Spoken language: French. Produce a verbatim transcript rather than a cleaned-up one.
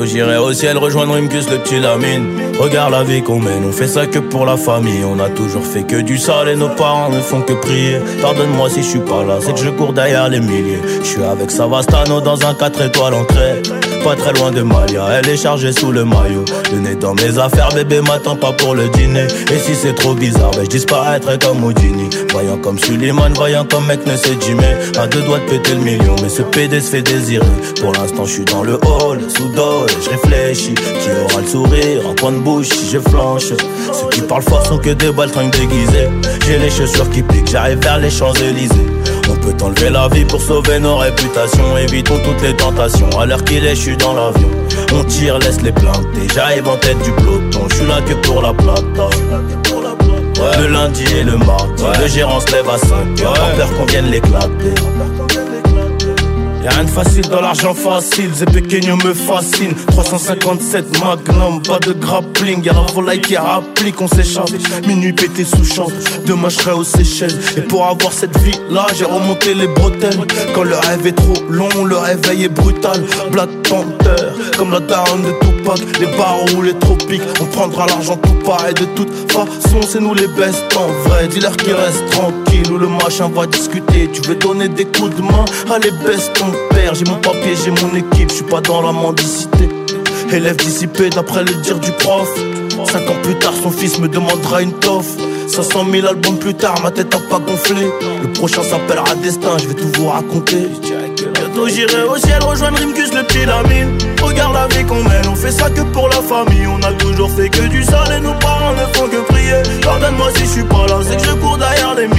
j'irai au ciel rejoindre Rimkus, le petit Lamine. Regarde la vie qu'on mène, on fait ça que pour la famille. On a toujours fait que du sale et nos parents ne font que prier. Pardonne-moi si je suis pas là, c'est que je cours derrière les milliers. Je suis avec Savastano dans un quatre étoiles entrée. Pas très loin de Malia, elle est chargée sous le maillot. Le nez dans mes affaires, bébé m'attend pas pour le dîner. Et si c'est trop bizarre, ben je disparaîtrai comme Houdini. Voyant comme Suleiman, voyant comme mec ne sait Jimmy. À deux doigts de péter le million, mais ce P D se fait désirer. Pour l'instant je suis dans le hall, sous dos, je réfléchis. Qui aura le sourire, un coin de bouche si je flanche. Ceux qui parlent fort sont que des baltringues déguisées. J'ai les chaussures qui piquent, j'arrive vers les Champs-Élysées. On peut enlever la vie pour sauver nos réputations. Évitons toutes les tentations, à l'heure qu'il est je suis dans l'avion. On tire, laisse les planter, j'arrive en tête du peloton. Je suis là que pour la plata. Ouais. Le lundi et le mardi, ouais. Le gérant se lève à cinq heures, ouais. Pas peur qu'on vienne l'éclater. Y'a rien de facile dans l'argent facile, Zé Pequeño me fascine. Trois cent cinquante-sept Magnum, pas de grappling. Y'a la volaille qui rapplique, on s'échappe. Minuit pété sous champ, demain je serai aux Seychelles. Et pour avoir cette vie là, j'ai remonté les bretelles. Quand le rêve est trop long, le réveil est brutal. Black Panther, comme la daronne de Tupac. Les barreaux ou les tropiques, on prendra l'argent tout pareil. De toute façon c'est nous les best en vrai. Dis-leur qu'ils restent tranquilles ou le machin va discuter. Tu veux donner des coups de main, allez baisse ton père. J'ai mon papier, j'ai mon équipe, je suis pas dans la mendicité. Élève dissipé d'après le dire du prof. Cinq ans plus tard son fils me demandera une toffe. Cinq cent mille albums plus tard ma tête a pas gonflé. Le prochain s'appellera Destin, je vais tout vous raconter. Bientôt j'irai au ciel rejoindre Rimkus, le petit Lamine. Regarde la vie qu'on mène, on fait ça que pour la famille. On a toujours fait que du sale et nos parents ne font que prier. Pardonne-moi si je suis pas là, c'est que je cours derrière les